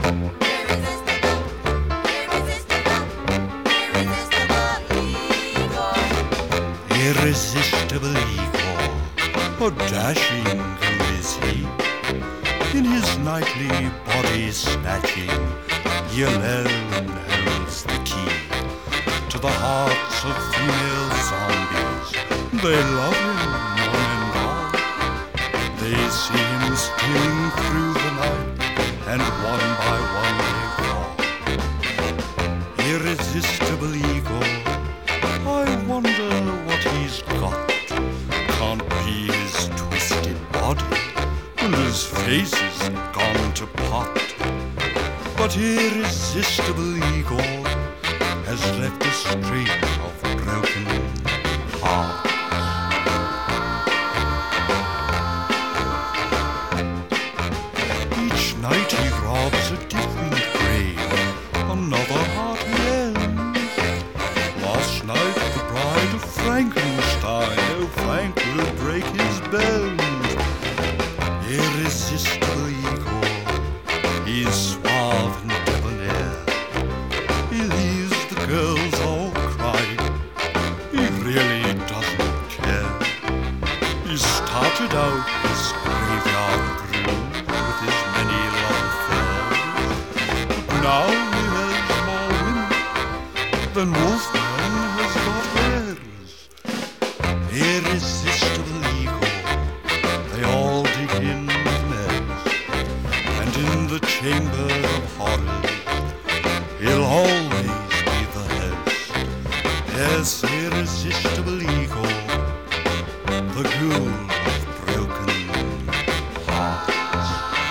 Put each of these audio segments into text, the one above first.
Irresistible Igor, a dashing who is he? In his nightly body snatching, he alone holds the key to the hearts of female zombies. They love him, one and all. They see him stealing through the night, and one by one they fall. Irresistible Igor, I wonder what he's got. Can't be his twisted body, and his face is gone to pot. But irresistible Igor has left a streak of broken hearts. Each night he robs a different grave, another heart he ends. Last night the bride of Frankenstein, oh Frank will break his bones. Irresistible Igor, he's suave and debonair. He leaves the girls all crying, he really doesn't care. He started out this graveyard groom with his many love affairs. Now he has more women than Wolfman has got hairs. Irresistible Igor, they all dig in the mess, and in the chamber of horrors he'll always be the host. Yes, irresistible Igor, the ghoul of broken hearts.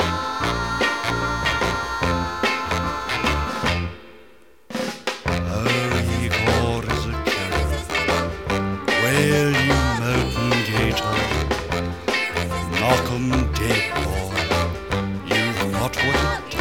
Oh, Igor is a cherub. Wail, you molten gator. Knock 'em dead, boy. You've got what it